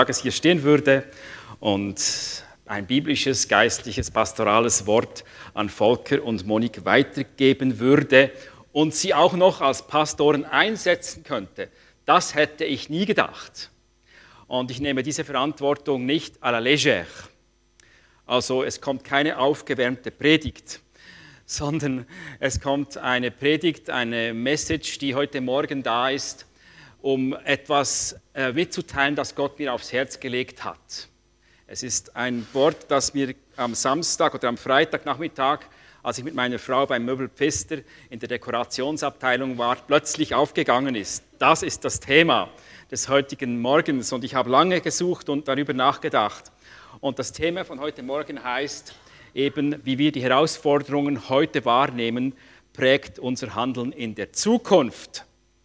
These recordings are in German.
Tages hier stehen würde und ein biblisches, geistliches, pastorales Wort an Volker und Monik weitergeben würde und sie auch noch als Pastoren einsetzen könnte. Das hätte ich nie gedacht. Und ich nehme diese Verantwortung nicht à la légère. Also es kommt keine aufgewärmte Predigt, sondern es kommt eine Predigt, eine Message, die heute Morgen da ist, um etwas mitzuteilen, das Gott mir aufs Herz gelegt hat. Es ist ein Wort, das mir am Samstag oder am Freitagnachmittag, als ich mit meiner Frau beim Möbel Pfister in der Dekorationsabteilung war, plötzlich aufgegangen ist. Das ist das Thema des heutigen Morgens und ich habe lange gesucht und darüber nachgedacht. Und das Thema von heute Morgen heißt eben, wie wir die Herausforderungen heute wahrnehmen, prägt unser Handeln in der Zukunft.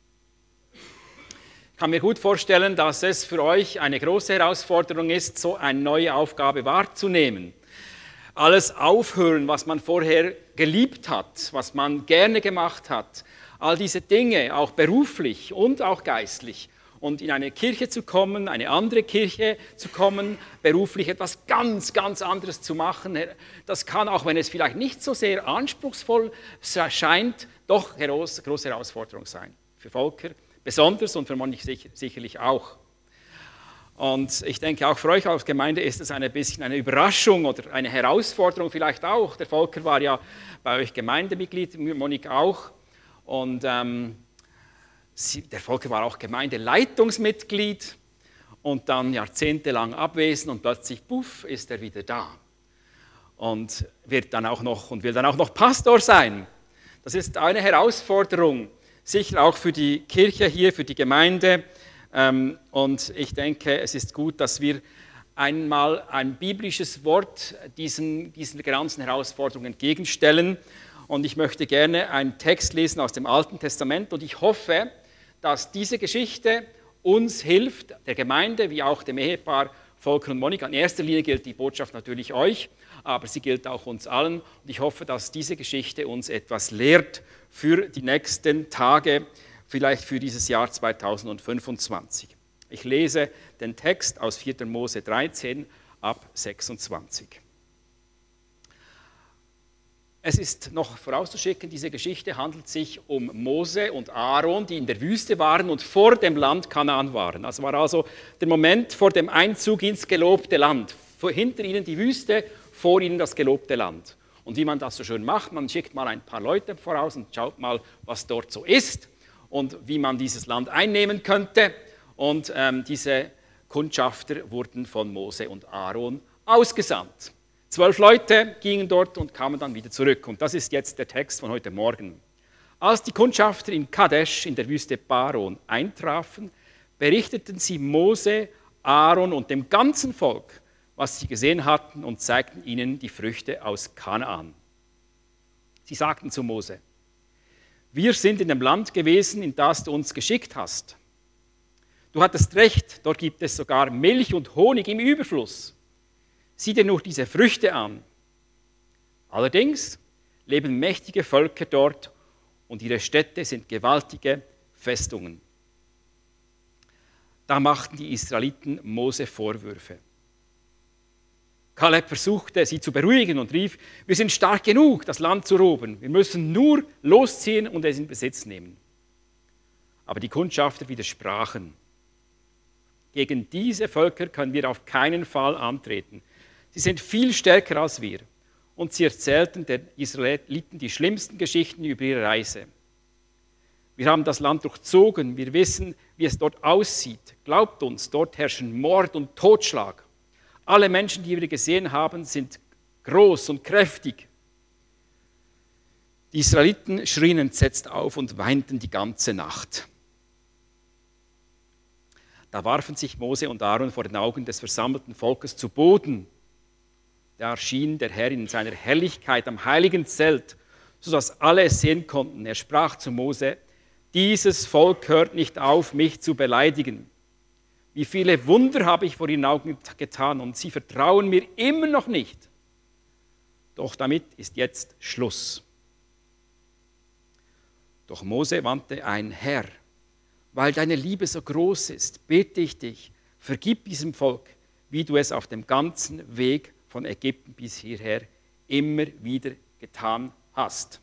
Ich kann mir gut vorstellen, dass es für euch eine große Herausforderung ist, so eine neue Aufgabe wahrzunehmen. Alles aufhören, was man vorher geliebt hat, was man gerne gemacht hat, all diese Dinge, auch beruflich und auch geistlich, und in eine Kirche zu kommen, eine andere Kirche zu kommen, beruflich etwas ganz, ganz anderes zu machen, das kann, auch wenn es vielleicht nicht so sehr anspruchsvoll scheint, doch eine große Herausforderung sein. Für Volker besonders und für manche sicherlich auch. Und ich denke, auch für euch als Gemeinde ist es ein bisschen eine Überraschung oder eine Herausforderung vielleicht auch. Der Volker war ja bei euch Gemeindemitglied, Monik auch. Und der Volker war auch Gemeindeleitungsmitglied und dann jahrzehntelang abwesend und plötzlich, puff, ist er wieder da. Und will dann auch noch Pastor sein. Das ist eine Herausforderung. Sicher auch für die Kirche hier, für die Gemeinde. Und ich denke, es ist gut, dass wir einmal ein biblisches Wort diesen ganzen Herausforderungen entgegenstellen. Und ich möchte gerne einen Text lesen aus dem Alten Testament. Und ich hoffe, dass diese Geschichte uns hilft, der Gemeinde wie auch dem Ehepaar Volker und Monika. In erster Linie gilt die Botschaft natürlich euch, aber sie gilt auch uns allen. Und ich hoffe, dass diese Geschichte uns etwas lehrt für die nächsten Tage, vielleicht für dieses Jahr 2025. Ich lese den Text aus 4. Mose 13 ab 26. Es ist noch vorauszuschicken, diese Geschichte handelt sich um Mose und Aaron, die in der Wüste waren und vor dem Land Kanaan waren. Das war also der Moment vor dem Einzug ins gelobte Land. Hinter ihnen die Wüste, vor ihnen das gelobte Land. Und wie man das so schön macht, man schickt mal ein paar Leute voraus und schaut mal, was dort so ist und wie man dieses Land einnehmen könnte. Und diese Kundschafter wurden von Mose und Aaron ausgesandt. 12 Leute gingen dort und kamen dann wieder zurück. Und das ist jetzt der Text von heute Morgen. Als die Kundschafter in Kadesh in der Wüste Paran eintrafen, berichteten sie Mose, Aaron und dem ganzen Volk, was sie gesehen hatten, und zeigten ihnen die Früchte aus Kanaan. Sie sagten zu Mose: Wir sind in dem Land gewesen, in das du uns geschickt hast. Du hattest recht, dort gibt es sogar Milch und Honig im Überfluss. Sieh dir nur diese Früchte an. Allerdings leben mächtige Völker dort und ihre Städte sind gewaltige Festungen. Da machten die Israeliten Mose Vorwürfe. Kaleb versuchte, sie zu beruhigen und rief: Wir sind stark genug, das Land zu roben. Wir müssen nur losziehen und es in Besitz nehmen. Aber die Kundschafter widersprachen. Gegen diese Völker können wir auf keinen Fall antreten. Sie sind viel stärker als wir. Und sie erzählten den Israeliten die schlimmsten Geschichten über ihre Reise. Wir haben das Land durchzogen, wir wissen, wie es dort aussieht. Glaubt uns, dort herrschen Mord und Totschlag. Alle Menschen, die wir gesehen haben, sind groß und kräftig. Die Israeliten schrien entsetzt auf und weinten die ganze Nacht. Da warfen sich Mose und Aaron vor den Augen des versammelten Volkes zu Boden. Da erschien der Herr in seiner Herrlichkeit am heiligen Zelt, sodass alle es sehen konnten. Er sprach zu Mose: Dieses Volk hört nicht auf, mich zu beleidigen. Wie viele Wunder habe ich vor ihren Augen getan und sie vertrauen mir immer noch nicht. Doch damit ist jetzt Schluss. Doch Mose wandte ein: Herr, weil deine Liebe so groß ist, bete ich dich, vergib diesem Volk, wie du es auf dem ganzen Weg von Ägypten bis hierher immer wieder getan hast.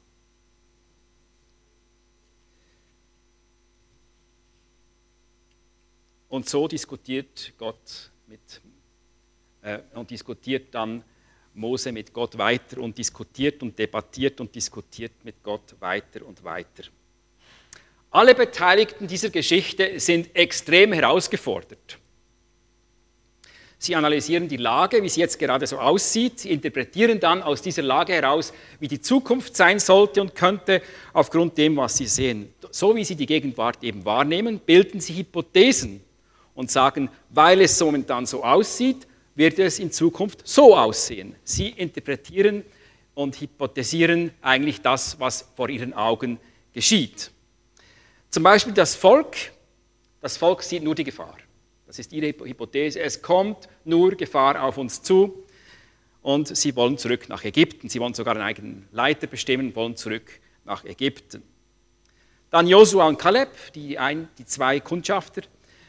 Und so diskutiert Gott und diskutiert dann Mose mit Gott weiter und diskutiert und debattiert mit Gott weiter und weiter. Alle Beteiligten dieser Geschichte sind extrem herausgefordert. Sie analysieren die Lage, wie sie jetzt gerade so aussieht. Sie interpretieren dann aus dieser Lage heraus, wie die Zukunft sein sollte und könnte, aufgrund dem, was sie sehen. So wie sie die Gegenwart eben wahrnehmen, bilden sie Hypothesen und sagen, weil es momentan so aussieht, wird es in Zukunft so aussehen. Sie interpretieren und hypothesieren eigentlich das, was vor ihren Augen geschieht. Zum Beispiel das Volk sieht nur die Gefahr. Das ist ihre Hypothese. Es kommt nur Gefahr auf uns zu und sie wollen zurück nach Ägypten. Sie wollen sogar einen eigenen Leiter bestimmen, wollen zurück nach Ägypten. Dann Josua und Kaleb, die zwei Kundschafter,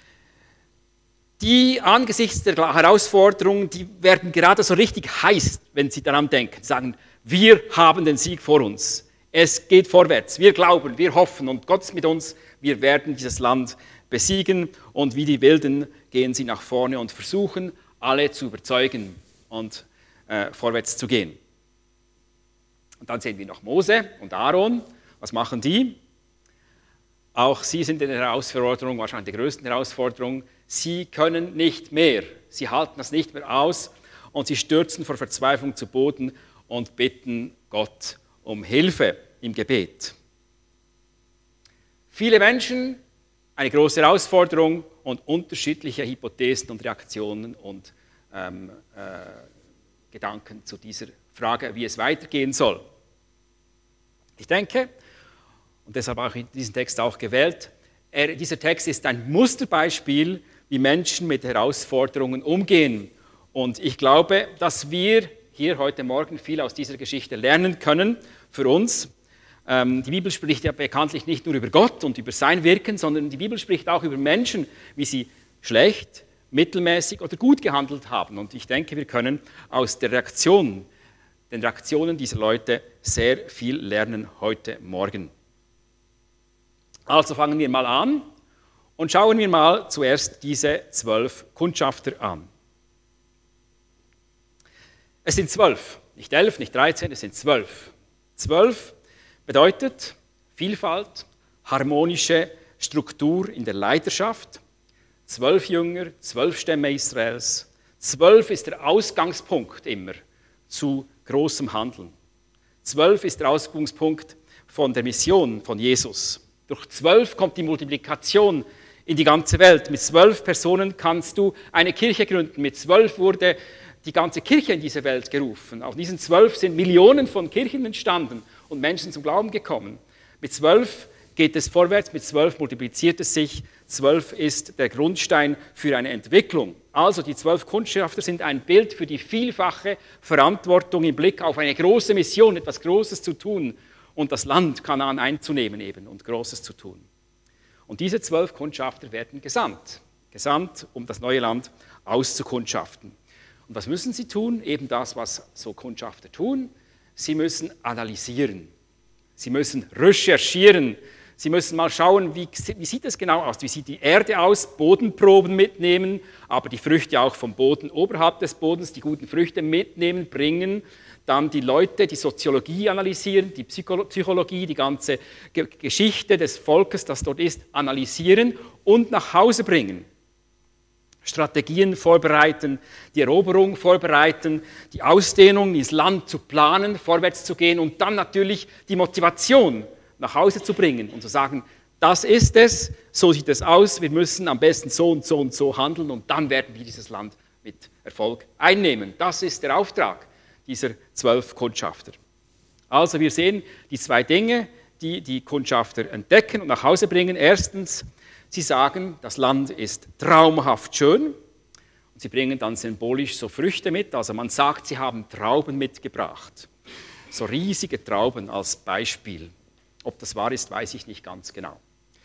die angesichts der Herausforderungen, die werden gerade so richtig heiß, wenn sie daran denken, sagen, wir haben den Sieg vor uns. Es geht vorwärts, wir glauben, wir hoffen und Gott ist mit uns, wir werden dieses Land besiegen und wie die Wilden gehen sie nach vorne und versuchen, alle zu überzeugen und vorwärts zu gehen. Und dann sehen wir noch Mose und Aaron. Was machen die? Auch sie sind in der Herausforderung, wahrscheinlich der größten Herausforderung. Sie können nicht mehr, sie halten das nicht mehr aus und sie stürzen vor Verzweiflung zu Boden und bitten Gott um Hilfe im Gebet. Viele Menschen, eine große Herausforderung und unterschiedliche Hypothesen und Reaktionen und Gedanken zu dieser Frage, wie es weitergehen soll. Ich denke, und deshalb habe ich diesen Text auch gewählt, dieser Text ist ein Musterbeispiel, wie Menschen mit Herausforderungen umgehen. Und ich glaube, dass wir hier heute Morgen viel aus dieser Geschichte lernen können für uns. Die Bibel spricht ja bekanntlich nicht nur über Gott und über sein Wirken, sondern die Bibel spricht auch über Menschen, wie sie schlecht, mittelmäßig oder gut gehandelt haben. Und ich denke, wir können aus den Reaktionen dieser Leute sehr viel lernen heute Morgen. Also fangen wir mal an und schauen wir mal zuerst diese 12 Kundschafter an. Es sind 12, nicht 11, nicht 13, es sind 12. 12 bedeutet Vielfalt, harmonische Struktur in der Leiterschaft. 12 Jünger, 12 Stämme Israels. 12 ist der Ausgangspunkt immer zu großem Handeln. 12 ist der Ausgangspunkt von der Mission von Jesus. Durch 12 kommt die Multiplikation in die ganze Welt. Mit 12 Personen kannst du eine Kirche gründen. Mit 12 wurde die ganze Kirche in diese Welt gerufen. Auf diesen 12 sind Millionen von Kirchen entstanden und Menschen zum Glauben gekommen. Mit 12 geht es vorwärts, mit 12 multipliziert es sich. 12 ist der Grundstein für eine Entwicklung. Also die 12 Kundschafter sind ein Bild für die vielfache Verantwortung im Blick auf eine große Mission, etwas Großes zu tun und das Land Kanaan einzunehmen eben und Großes zu tun. Und diese 12 Kundschafter werden gesandt, um das neue Land auszukundschaften. Und was müssen sie tun? Eben das, was so Kundschafter tun. Sie müssen analysieren, sie müssen recherchieren, sie müssen mal schauen, wie sieht es genau aus, wie sieht die Erde aus, Bodenproben mitnehmen, aber die Früchte auch vom Boden oberhalb des Bodens, die guten Früchte mitnehmen, bringen, dann die Leute, die Soziologie analysieren, die Psychologie, die ganze Geschichte des Volkes, das dort ist, analysieren und nach Hause bringen. Strategien vorbereiten, die Eroberung vorbereiten, die Ausdehnung ins Land zu planen, vorwärts zu gehen und dann natürlich die Motivation nach Hause zu bringen und zu sagen, das ist es, so sieht es aus, wir müssen am besten so und so und so handeln und dann werden wir dieses Land mit Erfolg einnehmen. Das ist der Auftrag dieser 12 Kundschafter. Also wir sehen die zwei Dinge, die die Kundschafter entdecken und nach Hause bringen. Erstens, sie sagen, das Land ist traumhaft schön und sie bringen dann symbolisch so Früchte mit. Also man sagt, sie haben Trauben mitgebracht. So riesige Trauben als Beispiel. Ob das wahr ist, weiß ich nicht ganz genau.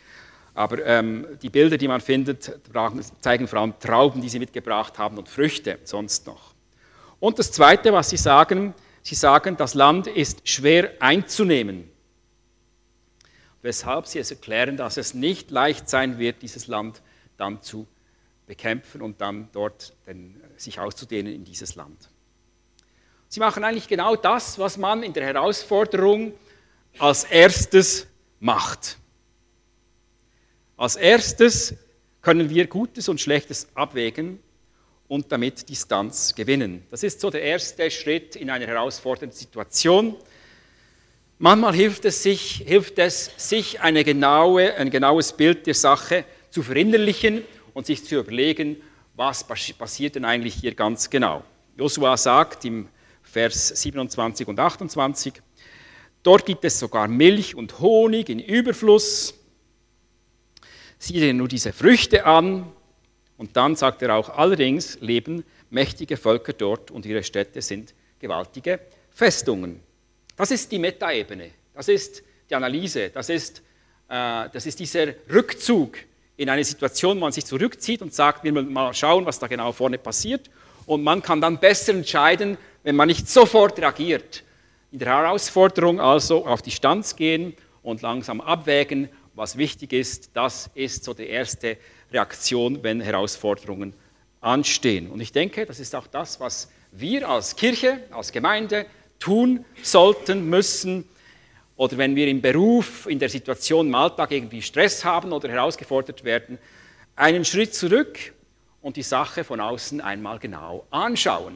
Aber die Bilder, die man findet, zeigen vor allem Trauben, die sie mitgebracht haben und Früchte sonst noch. Und das Zweite, was sie sagen, das Land ist schwer einzunehmen. Weshalb sie es erklären, dass es nicht leicht sein wird, dieses Land dann zu bekämpfen und dann dort sich auszudehnen in dieses Land. Sie machen eigentlich genau das, was man in der Herausforderung als erstes macht. Als erstes können wir Gutes und Schlechtes abwägen und damit Distanz gewinnen. Das ist so der erste Schritt in einer herausfordernden Situation. Manchmal hilft es sich ein genaues Bild der Sache zu verinnerlichen und sich zu überlegen, was passiert denn eigentlich hier ganz genau. Josua sagt im Vers 27 und 28, dort gibt es sogar Milch und Honig in Überfluss. Sieh dir nur diese Früchte an. Und dann sagt er auch, allerdings leben mächtige Völker dort und ihre Städte sind gewaltige Festungen. Das ist die Metaebene, das ist die Analyse, das ist dieser Rückzug in eine Situation, wo man sich zurückzieht und sagt, wir wollen mal schauen, was da genau vorne passiert. Und man kann dann besser entscheiden, wenn man nicht sofort reagiert. In der Herausforderung also auf Distanz gehen und langsam abwägen, was wichtig ist. Das ist so die erste Reaktion, wenn Herausforderungen anstehen. Und ich denke, das ist auch das, was wir als Kirche, als Gemeinde tun sollten, müssen. Oder wenn wir im Beruf, in der Situation im Alltag irgendwie Stress haben oder herausgefordert werden, einen Schritt zurück und die Sache von außen einmal genau anschauen.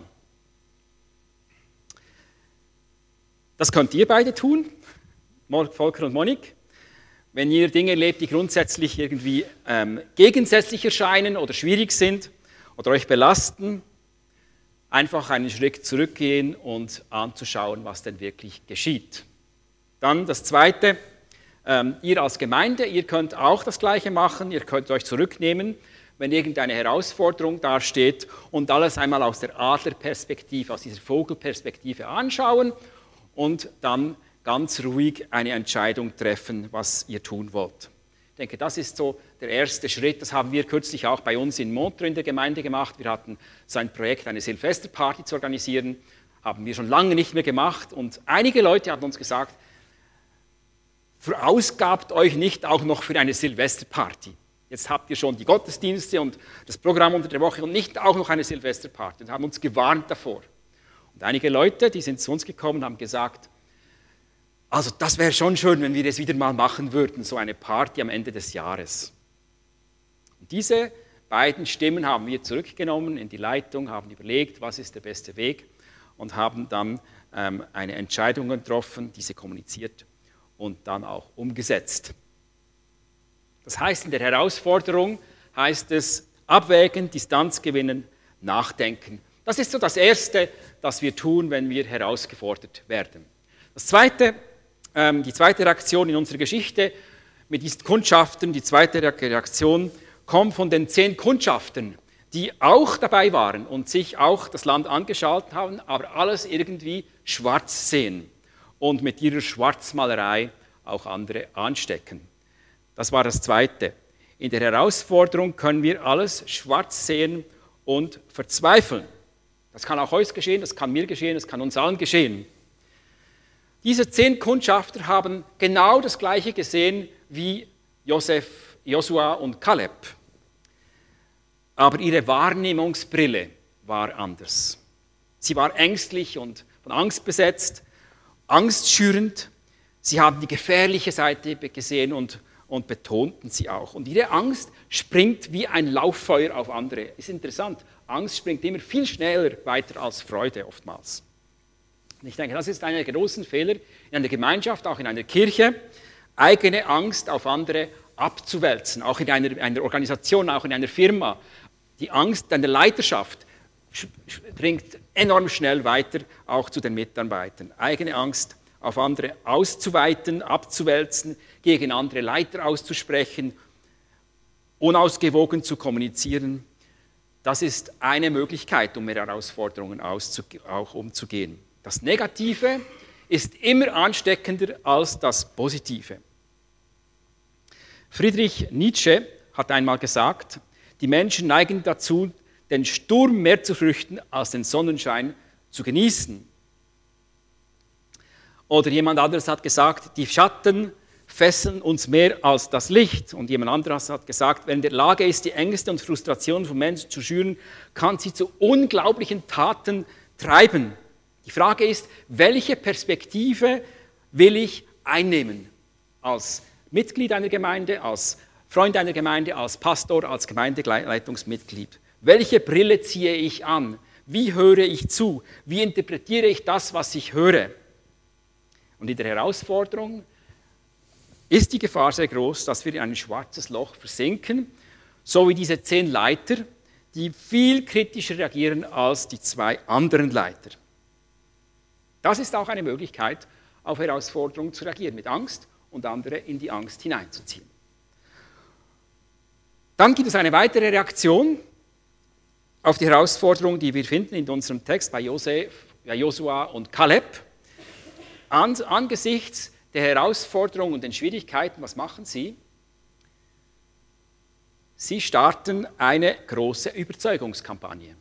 Das könnt ihr beide tun, Volker und Monik. Wenn ihr Dinge erlebt, die grundsätzlich irgendwie gegensätzlich erscheinen oder schwierig sind oder euch belasten, einfach einen Schritt zurückgehen und anzuschauen, was denn wirklich geschieht. Dann das Zweite, ihr als Gemeinde, ihr könnt auch das Gleiche machen, ihr könnt euch zurücknehmen, wenn irgendeine Herausforderung dasteht und alles einmal aus der Adlerperspektive, aus dieser Vogelperspektive anschauen und dann ganz ruhig eine Entscheidung treffen, was ihr tun wollt. Ich denke, das ist so der erste Schritt. Das haben wir kürzlich auch bei uns in Montreux in der Gemeinde gemacht. Wir hatten so ein Projekt, eine Silvesterparty zu organisieren. Haben wir schon lange nicht mehr gemacht. Und einige Leute haben uns gesagt, verausgabt euch nicht auch noch für eine Silvesterparty. Jetzt habt ihr schon die Gottesdienste und das Programm unter der Woche und nicht auch noch eine Silvesterparty. Und haben uns gewarnt davor. Und einige Leute, die sind zu uns gekommen, haben gesagt, also das wäre schon schön, wenn wir das wieder mal machen würden, so eine Party am Ende des Jahres. Und diese beiden Stimmen haben wir zurückgenommen in die Leitung, haben überlegt, was ist der beste Weg und haben dann eine Entscheidung getroffen, diese kommuniziert und dann auch umgesetzt. Das heißt, in der Herausforderung heißt es abwägen, Distanz gewinnen, nachdenken. Das ist so das Erste, das wir tun, wenn wir herausgefordert werden. Das Zweite, die zweite Reaktion in unserer Geschichte mit diesen Kundschaften, die zweite Reaktion kommt von den 10 Kundschaftern, die auch dabei waren und sich auch das Land angeschaut haben, aber alles irgendwie schwarz sehen und mit ihrer Schwarzmalerei auch andere anstecken. Das war das Zweite. In der Herausforderung können wir alles schwarz sehen und verzweifeln. Das kann auch euch geschehen, das kann mir geschehen, das kann uns allen geschehen. Diese 10 Kundschafter haben genau das Gleiche gesehen wie Josua und Kaleb. Aber ihre Wahrnehmungsbrille war anders. Sie war ängstlich und von Angst besetzt, angstschürend. Sie haben die gefährliche Seite gesehen und betonten sie auch. Und ihre Angst springt wie ein Lauffeuer auf andere. Ist interessant, Angst springt immer viel schneller weiter als Freude oftmals. Und ich denke, das ist einer der großen Fehler in einer Gemeinschaft, auch in einer Kirche, eigene Angst auf andere abzuwälzen, auch in einer Organisation, auch in einer Firma. Die Angst einer Leiterschaft bringt enorm schnell weiter, auch zu den Mitarbeitern. Eigene Angst auf andere auszuweiten, abzuwälzen, gegen andere Leiter auszusprechen, unausgewogen zu kommunizieren. Das ist eine Möglichkeit, um mit Herausforderungen auch umzugehen. Das Negative ist immer ansteckender als das Positive. Friedrich Nietzsche hat einmal gesagt, die Menschen neigen dazu, den Sturm mehr zu fürchten, als den Sonnenschein zu genießen. Oder jemand anderes hat gesagt, die Schatten fesseln uns mehr als das Licht. Und jemand anderes hat gesagt, wer in der Lage ist, die Ängste und Frustrationen von Menschen zu schüren, kann sie zu unglaublichen Taten treiben. Die Frage ist, welche Perspektive will ich einnehmen? Als Mitglied einer Gemeinde, als Freund einer Gemeinde, als Pastor, als Gemeindeleitungsmitglied. Welche Brille ziehe ich an? Wie höre ich zu? Wie interpretiere ich das, was ich höre? Und in der Herausforderung ist die Gefahr sehr groß, dass wir in ein schwarzes Loch versinken, so wie diese 10 Leiter, die viel kritischer reagieren als die 2 anderen Leiter. Das ist auch eine Möglichkeit, auf Herausforderungen zu reagieren, mit Angst und andere in die Angst hineinzuziehen. Dann gibt es eine weitere Reaktion auf die Herausforderung, die wir finden in unserem Text bei Josua und Kaleb. Angesichts der Herausforderungen und den Schwierigkeiten, was machen sie? Sie starten eine große Überzeugungskampagne.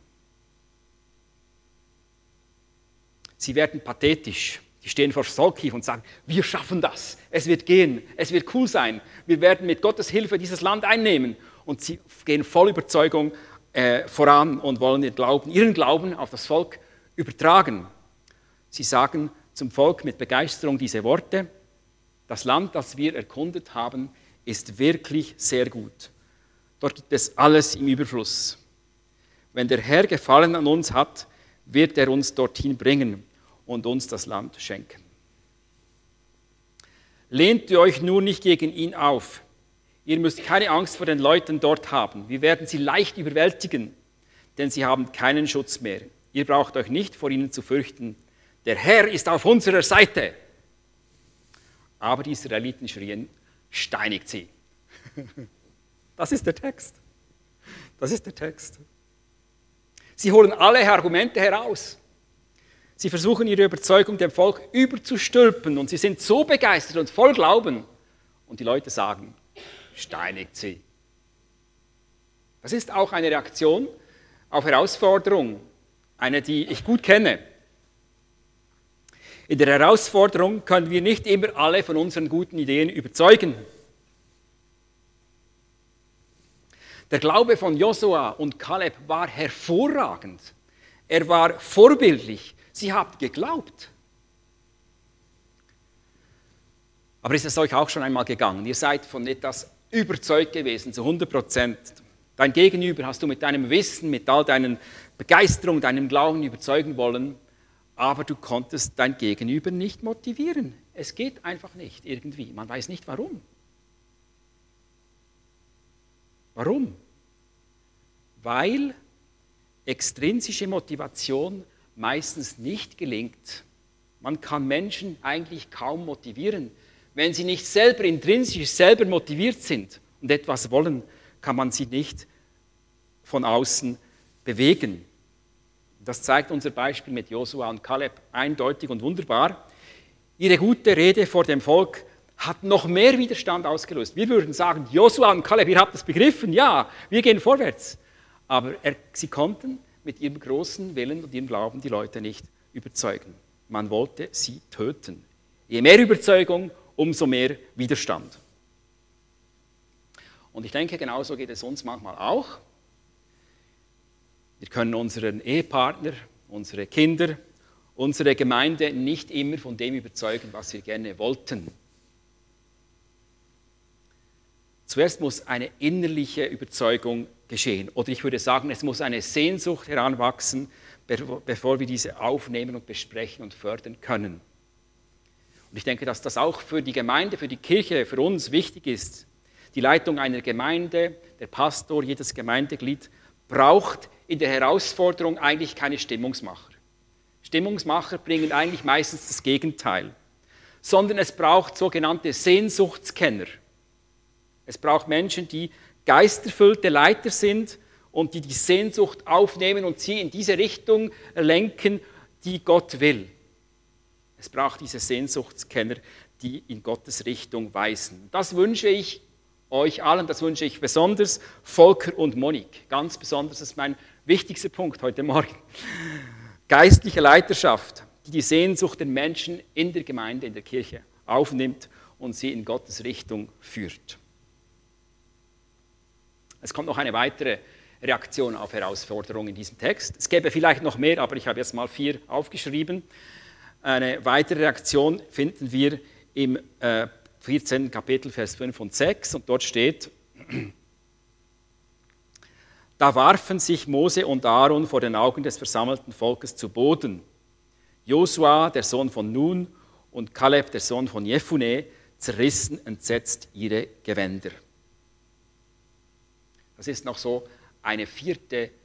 Sie werden pathetisch. Die stehen vor das Volk und sagen, wir schaffen das, es wird gehen, es wird cool sein, wir werden mit Gottes Hilfe dieses Land einnehmen. Und sie gehen voll Überzeugung voran und wollen ihren Glauben auf das Volk übertragen. Sie sagen zum Volk mit Begeisterung diese Worte, das Land, das wir erkundet haben, ist wirklich sehr gut. Dort gibt es alles im Überfluss. Wenn der Herr Gefallen an uns hat, wird er uns dorthin bringen und uns das Land schenken. Lehnt ihr euch nur nicht gegen ihn auf. Ihr müsst keine Angst vor den Leuten dort haben. Wir werden sie leicht überwältigen, denn sie haben keinen Schutz mehr. Ihr braucht euch nicht vor ihnen zu fürchten. Der Herr ist auf unserer Seite. Aber die Israeliten schrien, steinigt sie. Das ist der Text. Das ist der Text. Sie holen alle Argumente heraus. Sie versuchen ihre Überzeugung dem Volk überzustülpen und sie sind so begeistert und voll Glauben. Und die Leute sagen, steinigt sie. Das ist auch eine Reaktion auf Herausforderung, eine, die ich gut kenne. In der Herausforderung können wir nicht immer alle von unseren guten Ideen überzeugen. Der Glaube von Josua und Kaleb war hervorragend. Er war vorbildlich. Sie haben geglaubt. Aber ist es euch auch schon einmal gegangen? Ihr seid von etwas überzeugt gewesen, zu 100%. Dein Gegenüber hast du mit deinem Wissen, mit all deinen Begeisterung, deinem Glauben überzeugen wollen, aber du konntest dein Gegenüber nicht motivieren. Es geht einfach nicht irgendwie. Man weiß nicht warum. Warum? Weil extrinsische Motivation meistens nicht gelingt. Man kann Menschen eigentlich kaum motivieren. Wenn sie nicht selber intrinsisch selber motiviert sind und etwas wollen, kann man sie nicht von außen bewegen. Das zeigt unser Beispiel mit Josua und Kaleb eindeutig und wunderbar. Ihre gute Rede vor dem Volk hat noch mehr Widerstand ausgelöst. Wir würden sagen, Josua und Kaleb, ihr habt es begriffen, ja, wir gehen vorwärts. Aber sie konnten mit ihrem großen Willen und ihrem Glauben die Leute nicht überzeugen. Man wollte sie töten. Je mehr Überzeugung, umso mehr Widerstand. Und ich denke, genauso geht es uns manchmal auch. Wir können unseren Ehepartner, unsere Kinder, unsere Gemeinde nicht immer von dem überzeugen, was wir gerne wollten. Zuerst muss eine innerliche Überzeugung geschehen. Oder ich würde sagen, es muss eine Sehnsucht heranwachsen, bevor wir diese aufnehmen und besprechen und fördern können. Und ich denke, dass das auch für die Gemeinde, für die Kirche, für uns wichtig ist. Die Leitung einer Gemeinde, der Pastor, jedes Gemeindeglied braucht in der Herausforderung eigentlich keine Stimmungsmacher. Stimmungsmacher bringen eigentlich meistens das Gegenteil. Sondern es braucht sogenannte Sehnsuchtskenner. Es braucht Menschen, die geisterfüllte Leiter sind und die die Sehnsucht aufnehmen und sie in diese Richtung lenken, die Gott will. Es braucht diese Sehnsuchtskenner, die in Gottes Richtung weisen. Das wünsche ich euch allen, das wünsche ich besonders, Volker und Monik, ganz besonders, das ist mein wichtigster Punkt heute Morgen. Geistliche Leiterschaft, die die Sehnsucht der Menschen in der Gemeinde, in der Kirche aufnimmt und sie in Gottes Richtung führt. Es kommt noch eine weitere Reaktion auf Herausforderungen in diesem Text. Es gäbe vielleicht noch mehr, aber ich habe jetzt mal 4 aufgeschrieben. Eine weitere Reaktion finden wir im 14. Kapitel, Vers 5 und 6. Und dort steht: Da warfen sich Mose und Aaron vor den Augen des versammelten Volkes zu Boden. Josua, der Sohn von Nun, und Kaleb, der Sohn von Jephunneh, zerrissen entsetzt ihre Gewänder. Das ist noch so eine 4.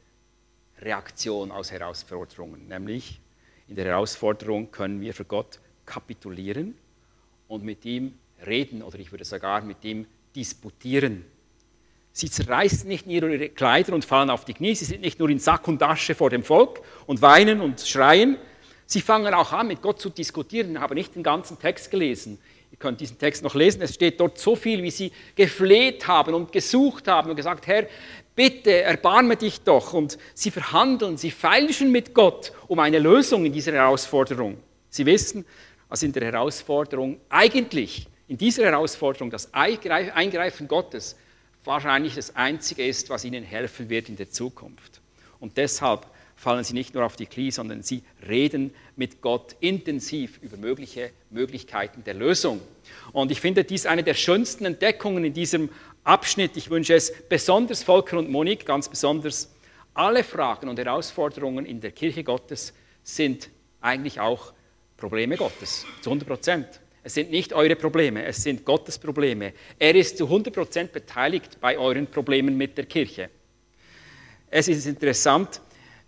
Reaktion aus Herausforderungen, nämlich in der Herausforderung können wir für Gott kapitulieren und mit ihm reden oder ich würde sogar mit ihm disputieren. Sie zerreißen nicht nur ihre Kleider und fallen auf die Knie, sie sind nicht nur in Sack und Asche vor dem Volk und weinen und schreien, sie fangen auch an, mit Gott zu diskutieren. Ich habe nicht den ganzen Text gelesen. Ihr könnt diesen Text noch lesen. Es steht dort so viel, wie sie gefleht haben und gesucht haben und gesagt, Herr, bitte erbarme dich doch. Und sie verhandeln, sie feilschen mit Gott um eine Lösung in dieser Herausforderung. Sie wissen, dass in der Herausforderung eigentlich, in dieser Herausforderung, das Eingreifen Gottes wahrscheinlich das Einzige ist, was ihnen helfen wird in der Zukunft. Und deshalb fallen sie nicht nur auf die Knie, sondern sie reden mit Gott intensiv über mögliche Möglichkeiten der Lösung. Und ich finde dies eine der schönsten Entdeckungen in diesem Abschnitt. Ich wünsche es besonders Volker und Monik, ganz besonders. Alle Fragen und Herausforderungen in der Kirche Gottes sind eigentlich auch Probleme Gottes, zu 100%. Es sind nicht eure Probleme, es sind Gottes Probleme. Er ist zu 100% beteiligt bei euren Problemen mit der Kirche. Es ist interessant,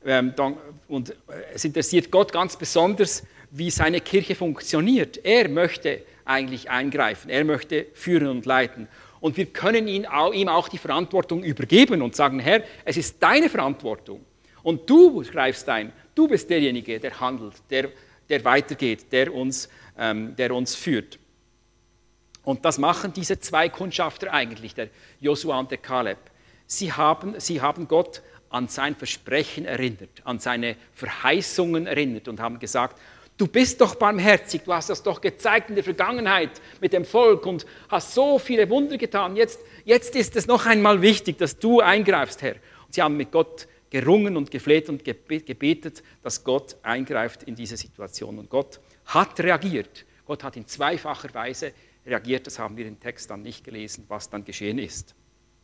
und es interessiert Gott ganz besonders, wie seine Kirche funktioniert. Er möchte eigentlich eingreifen, er möchte führen und leiten. Und wir können ihm auch die Verantwortung übergeben und sagen, Herr, es ist deine Verantwortung. Und du greifst ein, du bist derjenige, der handelt, der weitergeht, der uns führt. Und das machen diese 2 Kundschafter eigentlich, der Josua und der Kaleb. Sie haben Gott an sein Versprechen erinnert, an seine Verheißungen erinnert und haben gesagt, du bist doch barmherzig, du hast das doch gezeigt in der Vergangenheit mit dem Volk und hast so viele Wunder getan. Jetzt ist es noch einmal wichtig, dass du eingreifst, Herr. Und sie haben mit Gott gerungen und gefleht und gebetet, dass Gott eingreift in diese Situation. Und Gott hat reagiert. Gott hat in 2-facher Weise reagiert. Das haben wir im Text dann nicht gelesen, was dann geschehen ist.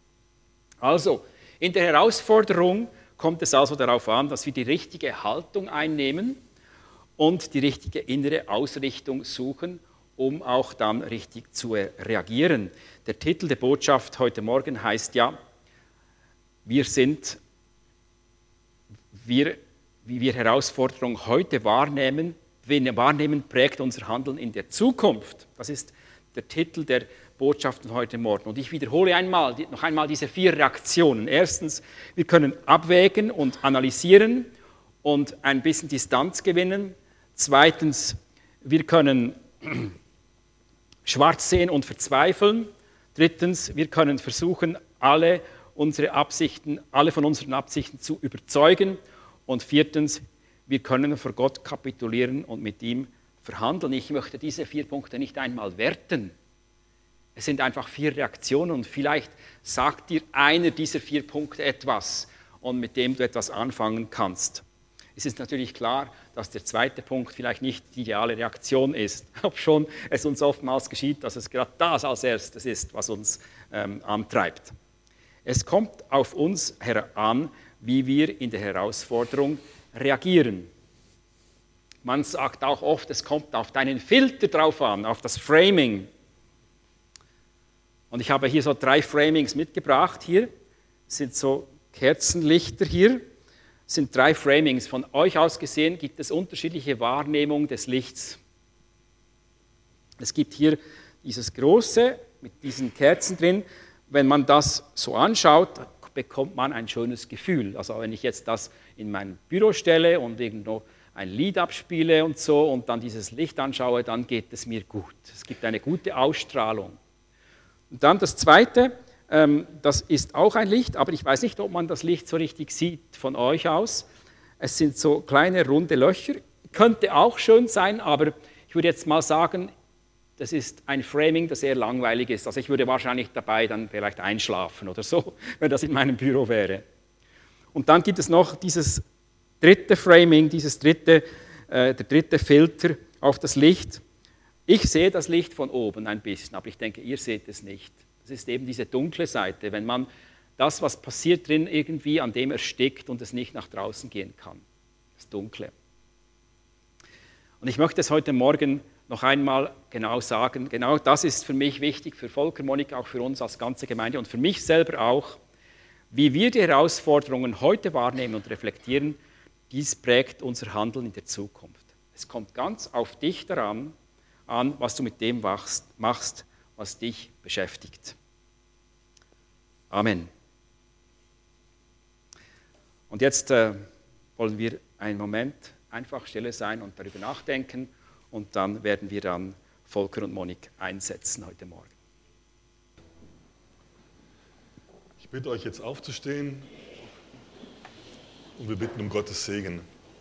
Also, in der Herausforderung kommt es also darauf an, dass wir die richtige Haltung einnehmen und die richtige innere Ausrichtung suchen, um auch dann richtig zu reagieren. Der Titel der Botschaft heute Morgen heißt ja, wie wir Herausforderungen heute wahrnehmen, prägt unser Handeln in der Zukunft. Das ist der Titel der Botschaft von heute Morgen. Und ich wiederhole noch einmal diese 4 Reaktionen. Erstens, wir können abwägen und analysieren und ein bisschen Distanz gewinnen. Zweitens, wir können schwarz sehen und verzweifeln. Drittens, wir können versuchen, alle von unseren Absichten zu überzeugen. Und viertens, wir können vor Gott kapitulieren und mit ihm verhandeln. Ich möchte diese 4 Punkte nicht einmal werten. Es sind einfach 4 Reaktionen und vielleicht sagt dir einer dieser 4 Punkte etwas und mit dem du etwas anfangen kannst. Es ist natürlich klar, dass der 2. Punkt vielleicht nicht die ideale Reaktion ist, obschon es uns oftmals geschieht, dass es gerade das als erstes ist, was uns antreibt. Es kommt auf uns an, wie wir in der Herausforderung reagieren. Man sagt auch oft, es kommt auf deinen Filter drauf an, auf das Framing. Und ich habe hier so 3 Framings mitgebracht. Hier sind so Kerzenlichter hier. Das sind 3 Framings. Von euch aus gesehen gibt es unterschiedliche Wahrnehmungen des Lichts. Es gibt hier dieses große mit diesen Kerzen drin. Wenn man das so anschaut, bekommt man ein schönes Gefühl. Also wenn ich jetzt das in mein Büro stelle und irgendwo ein Lied abspiele und so und dann dieses Licht anschaue, dann geht es mir gut. Es gibt eine gute Ausstrahlung. Und dann das Zweite, das ist auch ein Licht, aber ich weiß nicht, ob man das Licht so richtig sieht von euch aus. Es sind so kleine runde Löcher, könnte auch schön sein, aber ich würde jetzt mal sagen, das ist ein Framing, das eher langweilig ist. Also ich würde wahrscheinlich dabei dann vielleicht einschlafen oder so, wenn das in meinem Büro wäre. Und dann gibt es noch dieses dritte Framing, der dritte Filter auf das Licht. Ich sehe das Licht von oben ein bisschen, aber ich denke, ihr seht es nicht. Das ist eben diese dunkle Seite, wenn man das, was passiert drin, irgendwie an dem erstickt und es nicht nach draußen gehen kann. Das Dunkle. Und ich möchte es heute Morgen noch einmal genau sagen, genau das ist für mich wichtig, für Volker, Monika, auch für uns als ganze Gemeinde und für mich selber auch, wie wir die Herausforderungen heute wahrnehmen und reflektieren, dies prägt unser Handeln in der Zukunft. Es kommt ganz auf dich daran an, was du mit dem machst, was dich beschäftigt. Amen. Und jetzt wollen wir einen Moment einfach stille sein und darüber nachdenken und dann werden wir dann Volker und Monik einsetzen heute Morgen. Ich bitte euch jetzt aufzustehen und wir bitten um Gottes Segen.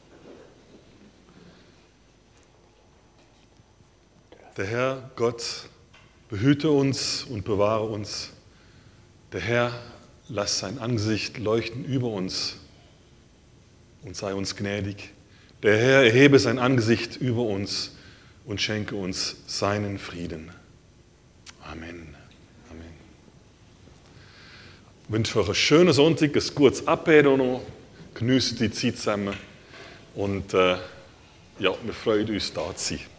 Der Herr Gott behüte uns und bewahre uns. Der Herr lass sein Angesicht leuchten über uns und sei uns gnädig. Der Herr erhebe sein Angesicht über uns und schenke uns seinen Frieden. Amen. Amen. Ich wünsche euch einen schönen Sonntag, ein gutes Abheben noch. Genießt die Zeit zusammen und wir freuen uns, da zu sein.